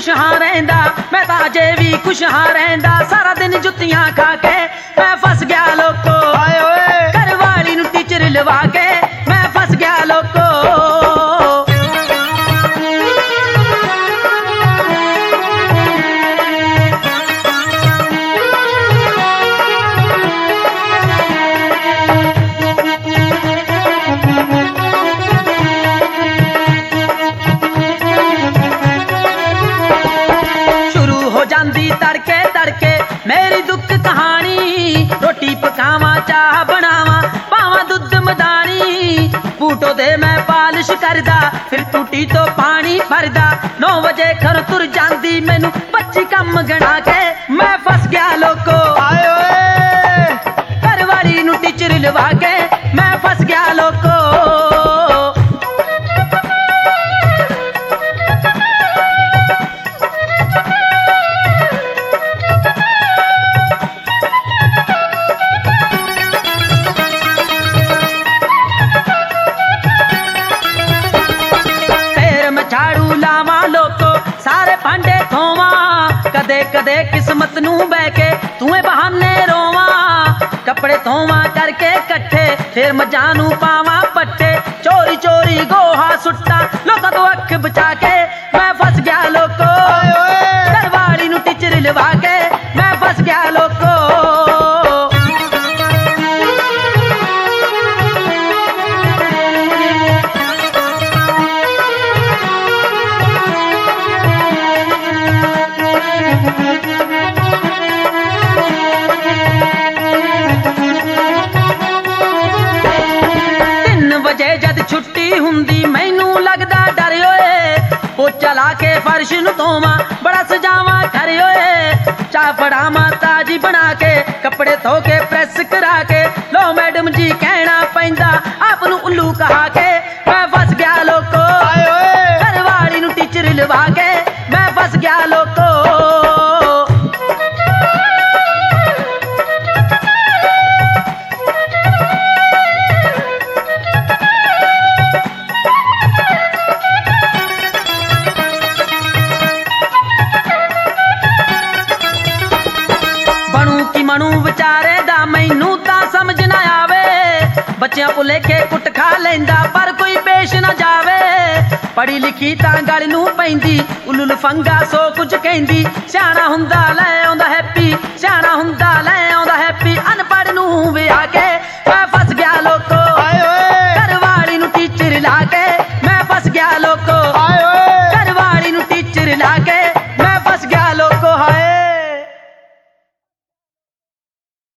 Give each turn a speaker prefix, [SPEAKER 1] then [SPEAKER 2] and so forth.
[SPEAKER 1] खुश हाँ रहिंदा, मैं तां अजे भी खुश हाँ रहिंदा। सारा दिन जुत्तियां खा के मैं फस गया लोको, घर वाली नूं टीचर लवा के मैं फस गया लोको। जांदी तड़के तड़के मेरी दुख कहानी, रोटी पकावा चाह बनावा पावा दुध मदानी। बूटो दे मैं पालिश करदा फिर टूटी तो पानी भरदा। 9 बजे घर तुर जांदी मैनू 25 कम गणा के मैं फस गया लोको। घर वाली नू टीचर लवा के मैं फस गया लोको। झाड़ू लावा लोको सारे भांडे धोवा, कदे कदे किस्मत नू बह के तूए बहाने रोवा। कपड़े धोवा करके कट्ठे फिर मजां नू पावा पट्टे। चोरी चोरी गोहा सुट्टा लोका तो अख बचा के मैं फस गया लोको। घरवाली नू टीचर लवा के मैं फस गया लोको। छुट्टी हुंदी मैनू लगदा डर ओए, पोचा ला के फर्श नू धोवा बड़ा सजावा घर ओए। चाह फड़ावा ताजी बना के कपड़े धो के प्रेस करा के। लो मैडम जी कहना पैंदा आप नू उल्लू कहा के मैं फस गया लोको। घर वाली नू टीचर लवा के मैं फस गया लोको। मनु विचारे दा मैनू तां समझ ना आवे। बच्चियां भुलेखे कुट खा लैंदा पर कोई पेश ना जावे। पढ़ी लिखी तां गल नू पैंदी उल्लू लफंगा सो कुछ कहंदी। सियाणा हुंदा लै आउंदा हैप्पी, सियाणा हुंदा लै आउंदा हैप्पी। अनपढ़ नू विआह के मैं फस गया लोको।